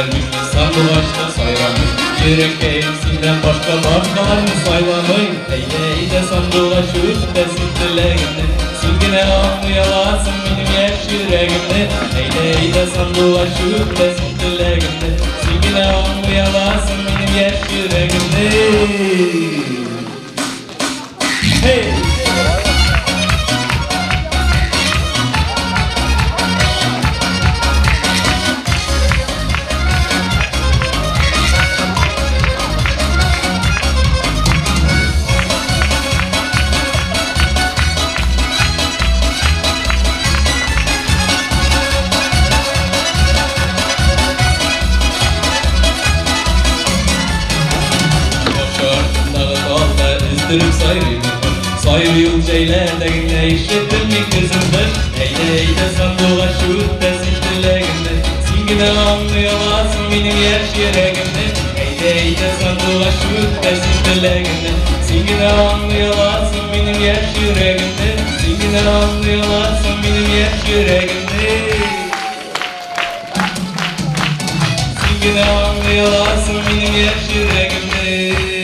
Güller günü sandılaşta sayramın Yürek eğimsinden başkalarını saylamayın Eyle de sandılaşıp desin dileğimde Silgine anlayalasın benim yaş yüreğimde Eyle de sandılaşıp desin dileğimde Silgine anlayalasın benim yaş yüreğimde Hey! Üzdürüp sayrıyım ceylerdeginde işletilmek gözümde Eyleyde sandılaşıp desin dileğimde Silgine anlayamazsın benim yaş yüreğimde Eyleyde sandılaşıp desin dileğimde Silgine anlayamazsın benim yaş yüreğimde Silgine anlayamazsın benim yaş yüreğimde Silgine anlayamazsın benim yaş yüreğimde